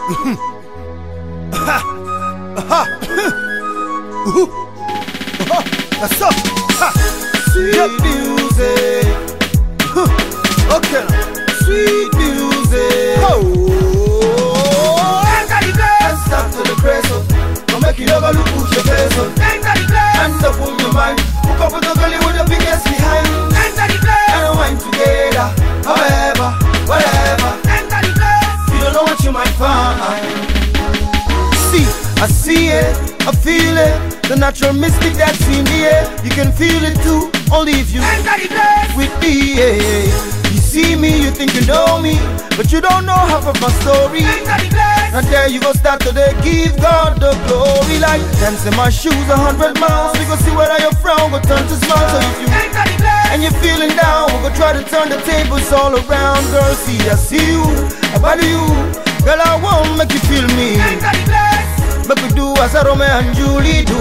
That's up. Sweet music. Okay. Sweet music. And start to the crazy. Don't make you never look at your face. Hands up on your mind. Hook up with the girl with the biggest behind. And wine together. However, whatever. You don't know what you might find. See, I see it, I feel it. The natural mystic that's in the air. You can feel it too, only if you with me, yeah. You see me, you think you know me, but you don't know half of my story. And there you go start to give God the glory. Like dancing my shoes 100 miles. We go see where you're from, go turn to smile. So if you and you're feeling down, we go try to turn the tables all around. Girl, see, I see you, I body you. Girl, I won't make you feel me. Make we do as Romeo and Julie do.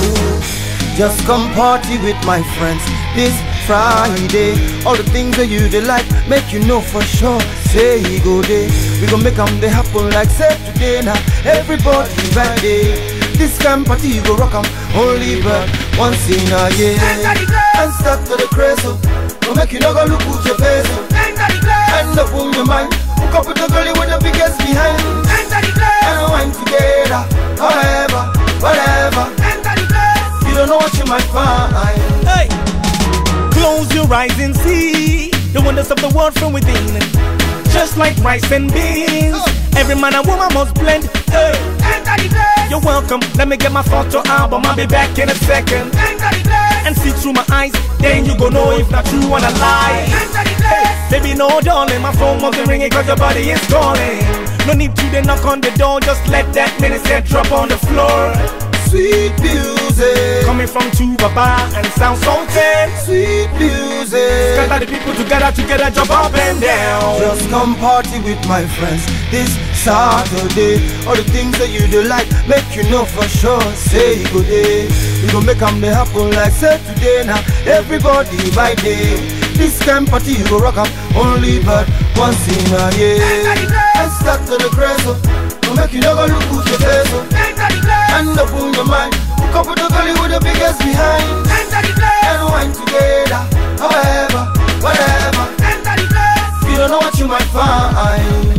Just come party with my friends this Friday. All the things that you they like, make you know for sure. Say he go day, we gon' make them they happen like say today. Now everybody right day. This kind of party you go rock 'em only but once in a year. And start to the crazy, go make you not go look at your face. End up on your mind, hook up with the girl with the biggest behind. And wine together, however, whatever. You don't know what you might find. Hey, close your eyes and see the wonders of the world from within. Just like rice and beans, every man and woman must blend. Hey, you're welcome. Let me get my photo album. I'll be back in a second. And see through my eyes, then you gon' know if not true or a lie. Hey, baby, no darling, my phone must be ringing 'cause your body is calling. No need to then knock on the door, just let that minister drop on the floor. Sweet music coming from Tubaba and sound so ten. Sweet music scatter the people together, jump up and down. Just come party with my friends this Saturday. All the things that you do like, make you know for sure. Say good day, we gon' make them they happen like say today. Now everybody by day. This kind of party you go rock 'em only but once in a year. And start to the crazy, go make you never look at your face. End up on your mind, hook up with the girl with the biggest behind. And wine together, however, whatever. You don't know what you might find.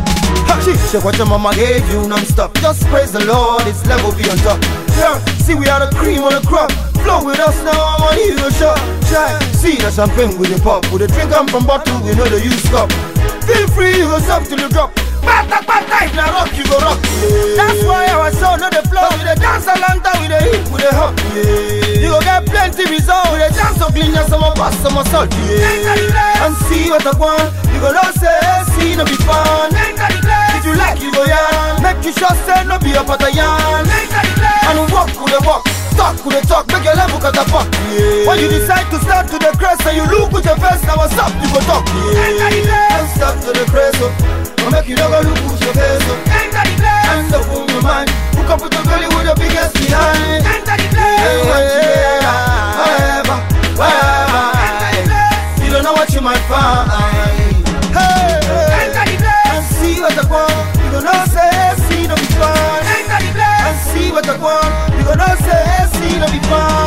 Check what your mama gave you non-stop. Just praise the Lord, it's level be on top. Yeah, see we are the cream on the crop. Flow with us now, I'm on hero shot. Try, see the champagne with the pop. With the drink come from bottle, we know the use cup. Feel free, you go stop till you drop. Bad type, now rock, you go rock, yeah. That's why our soul know the flow. We the dance a long time, with the hip, with the hop, yeah. You go get plenty result. With the dance so clean, yeah, some pass, some salt, yeah. And see what I want, you go not say, see no be fun. If you like, you go yarn. Make you sure say no be a part of yarn. And walk with the walk, talk with the talk, make your level cut the fuck, yeah. When you decide to start to the crest and you look with your face, now what's up, you go talk, yeah. And start to the crest, don't make you never look at your face. Hand up on your mind, hook up with the girl with the biggest behind. However, you don't know what you might find. And see what I want, you gonna say, see no be fun. And see what I want, you gonna say, see no be fun.